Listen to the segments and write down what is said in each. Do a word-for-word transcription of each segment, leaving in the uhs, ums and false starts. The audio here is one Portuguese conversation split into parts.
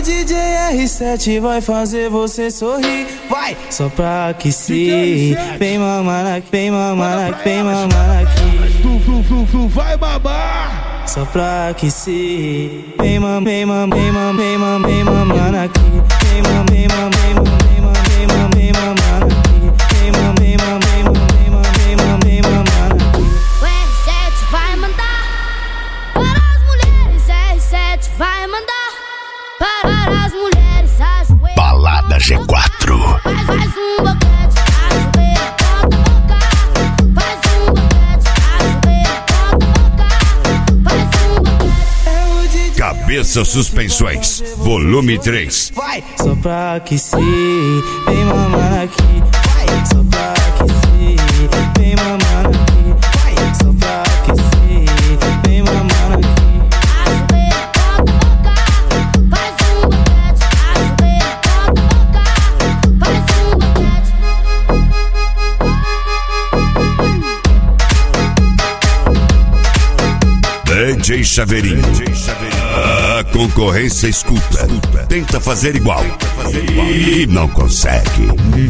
o D J R sete vai fazer você sorrir. Vai, só pra aquecer. Vem mamar aqui, vem mamar aqui, vem mamar aqui. Flu, flu, flu, flu, vai babar. Só pra aquecer. Vem mam, vem mam, vem mam, vem mam, vem mamar aqui. Vem mam, vem mam, vem mam, vem mam, vem mam, vem mamar aqui. Vem mam, vem mam, vem mam, vem mam, vem mam, vem mamar aqui. O R sete vai mandar para as mulheres. R sete vai mandar para as mulheres. Ajoelha, Balada G quatro. Faz, faz um boquete, ajoelha, ponta boca. Faz um boquete, ajoelha, ponta boca. Faz um boquete. Cabeça Suspensões, volume três. Vai, só pra aquecer. Vem mamar aqui. Vai, só pra aquecer. Vem mamar aqui. Vai, só pra aquecer. Vem mamar aqui. Ajoelha, ponta boca. Faz um boquete, ajoelha, ponta boca. Faz um boquete. D J Chaveirinho. A concorrência escuta. Tenta fazer igual. E não consegue.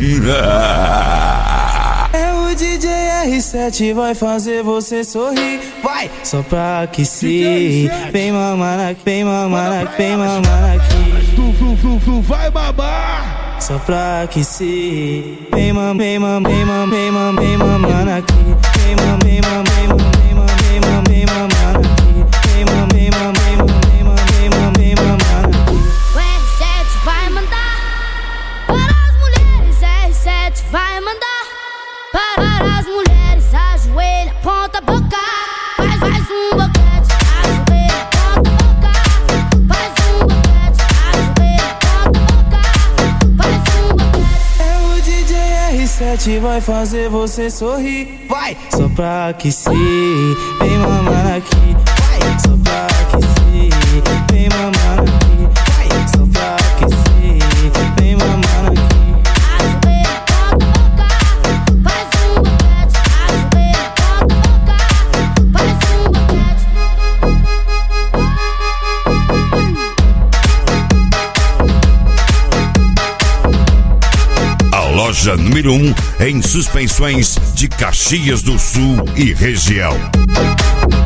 É o D J R sete vai fazer você sorrir. Vai, só pra aquecer. Vem mamar aqui, vem mamar aqui, vem mamar aqui. Flu, flu, flu, flu, vai babar. Só pra aquecer. Vem mam, vem mam, vem mam, vem mam, vem mamar aqui. Vem mam, vem mam, vem mam, vem mam, vem mam, vem mamar aqui. Vem mam, vem mam, vem mam, vem mam, vem mam, vem mamar aqui. O R sete vai mandar para as mulheres. R sete vai mandar para as mulheres. Ajoelha, ponta boca. Faz, faz um boquete, ajoelha, ponta boca. Faz um boquete, ajoelha, ponta boca. Faz um boquete. É o D J R sete vai fazer você sorrir. Vai, só pra aquecer. Vem mamar aqui. Vai, só pra aquecer. Vem mamar aqui. Vai, só pra aquecer. Vem mamar aqui. Ajoelha, ponta boca. Faz um boquete, ajoelha, ponta boca. Faz um boquete. A loja número um em suspensões de Caxias do Sul e região.